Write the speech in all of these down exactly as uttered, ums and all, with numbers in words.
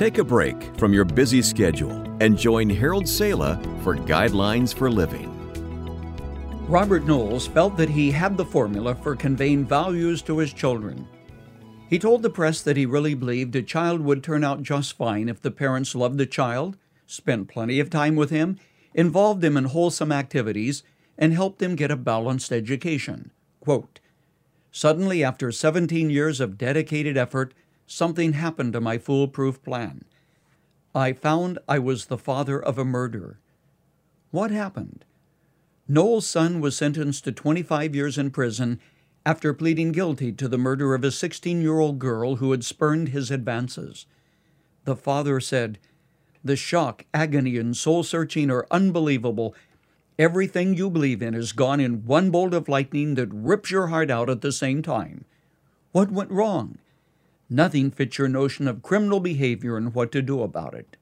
Take a break from your busy schedule and join Harold Sala for Guidelines for Living. Robert Knowles felt that he had the formula for conveying values to his children. He told the press that he really believed a child would turn out just fine if the parents loved the child, spent plenty of time with him, involved him in wholesome activities, and helped him get a balanced education. Quote, "Suddenly, after seventeen years of dedicated effort, something happened to my foolproof plan. I found I was the father of a murderer." What happened? Knowles' son was sentenced to twenty-five years in prison after pleading guilty to the murder of a sixteen-year-old girl who had spurned his advances. The father said, "The shock, agony, and soul-searching are unbelievable. Everything you believe in is gone in one bolt of lightning that rips your heart out at the same time. What went wrong? Nothing fits your notion of criminal behavior and what to do about it."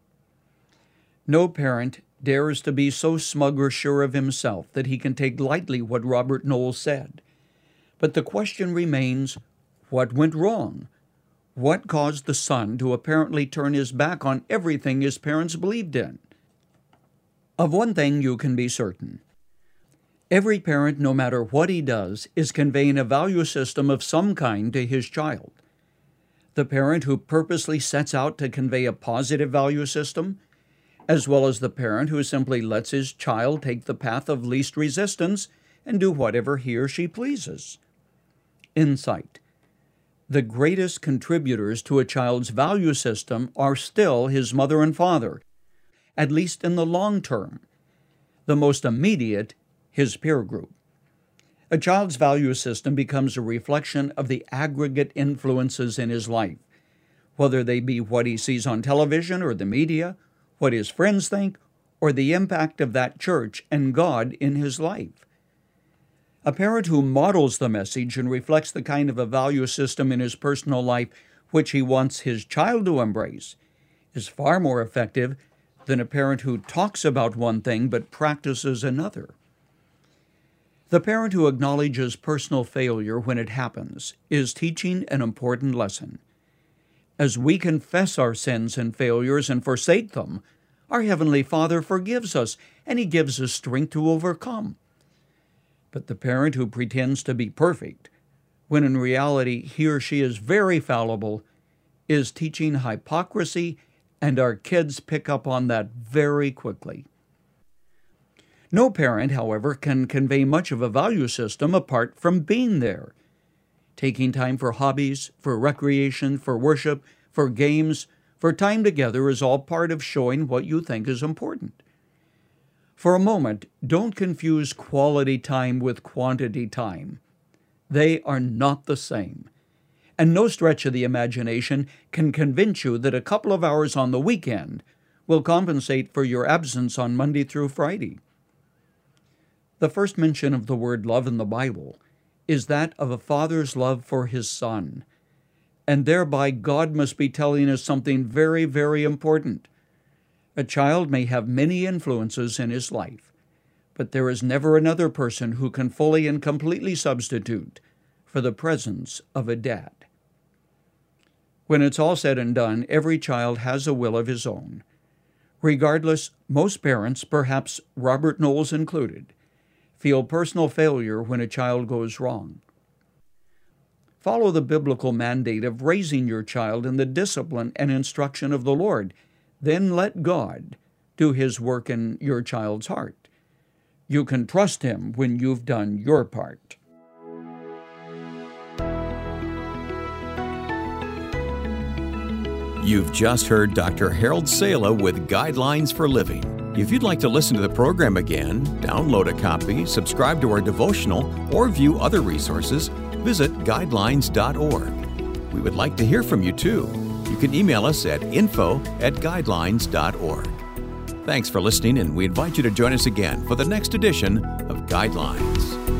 No parent dares to be so smug or sure of himself that he can take lightly what Robert Knowles said. But the question remains, what went wrong? What caused the son to apparently turn his back on everything his parents believed in? Of one thing you can be certain. Every parent, no matter what he does, is conveying a value system of some kind to his child. The parent who purposely sets out to convey a positive value system, as well as the parent who simply lets his child take the path of least resistance and do whatever he or she pleases. Insight. The greatest contributors to a child's value system are still his mother and father, at least in the long term. The most immediate, his peer group. A child's value system becomes a reflection of the aggregate influences in his life, whether they be what he sees on television or the media, what his friends think, or the impact of that church and God in his life. A parent who models the message and reflects the kind of a value system in his personal life which he wants his child to embrace is far more effective than a parent who talks about one thing but practices another. The parent who acknowledges personal failure when it happens is teaching an important lesson. As we confess our sins and failures and forsake them, our Heavenly Father forgives us, and He gives us strength to overcome. But the parent who pretends to be perfect, when in reality he or she is very fallible, is teaching hypocrisy, and our kids pick up on that very quickly. No parent, however, can convey much of a value system apart from being there. Taking time for hobbies, for recreation, for worship, for games, for time together is all part of showing what you think is important. For a moment, don't confuse quality time with quantity time. They are not the same. And no stretch of the imagination can convince you that a couple of hours on the weekend will compensate for your absence on Monday through Friday. The first mention of the word love in the Bible is that of a father's love for his son. And thereby God must be telling us something very, very important. A child may have many influences in his life, but there is never another person who can fully and completely substitute for the presence of a dad. When it's all said and done, every child has a will of his own. Regardless, most parents, perhaps Robert Knowles included, feel personal failure when a child goes wrong. Follow the biblical mandate of raising your child in the discipline and instruction of the Lord. Then let God do His work in your child's heart. You can trust Him when you've done your part. You've just heard Doctor Harold Sala with Guidelines for Living. If you'd like to listen to the program again, download a copy, subscribe to our devotional, or view other resources, visit guidelines dot org. We would like to hear from you too. You can email us at info at guidelines dot org. Thanks for listening, and we invite you to join us again for the next edition of Guidelines.